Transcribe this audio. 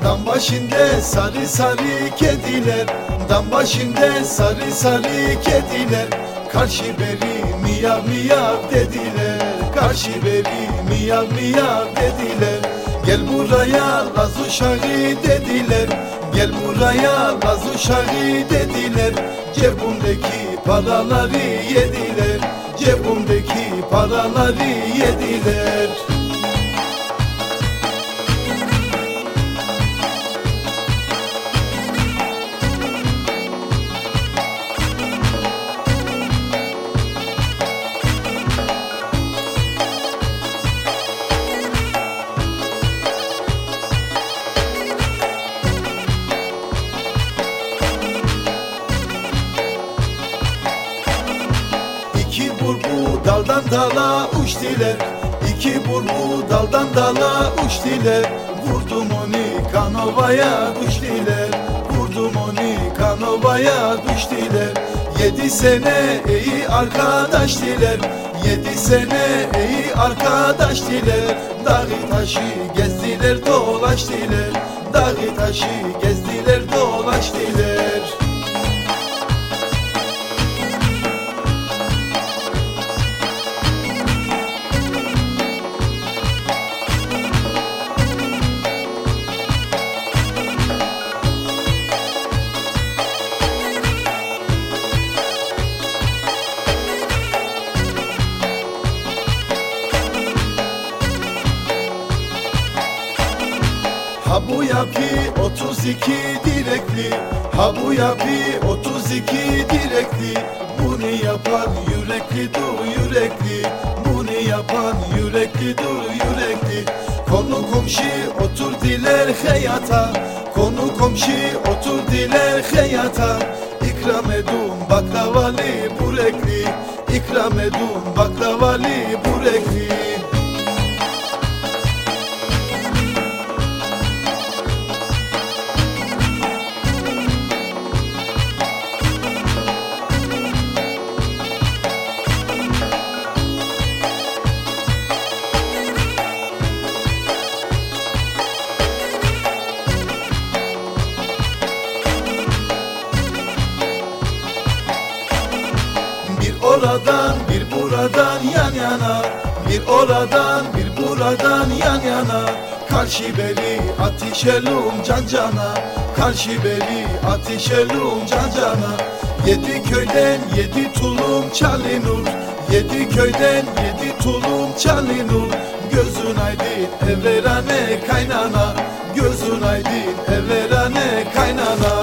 Dam başında sarı sarı kediler, dam başında sarı sarı kediler. Karşı beri miyav miyav dediler, karşı beri miyav miyav dediler. Gel buraya Laz uşağı dediler, gel buraya Laz uşağı dediler. Cebimdeki paraları yediler, cebimdeki paraları yediler. İki burbu daldan dala uçtiler, iki burbu daldan dala uçtiler. Vurdum onu kanovaya düştüler, vurdum onu kanovaya düştüler. 7 sene iyi arkadaş diler, 7 sene iyi arkadaş diler. Dağı taşı gezdiler dolaştılar, dağı taşı gezdiler dolaştılar. Ha bu yapı 32 direkli, ha bu yapı 32 direkli. Bunu yapan yürekli dur yürekli, bunu yapan yürekli dur yürekli. Konu komşu otur diler hayata, konu komşu otur diler hayata. İkram edun baklavalı burekli, ikram edun baklavalı burekli. Oradan bir buradan yan yana, bir oradan bir buradan yan yana. Karşı beri ateşelum can cana, karşı beri ateşelum can cana. 7 köyden 7 tulum çalınır, 7 köyden 7 tulum çalınır. Gözün aydın everane kaynana, gözün aydın everane kaynana.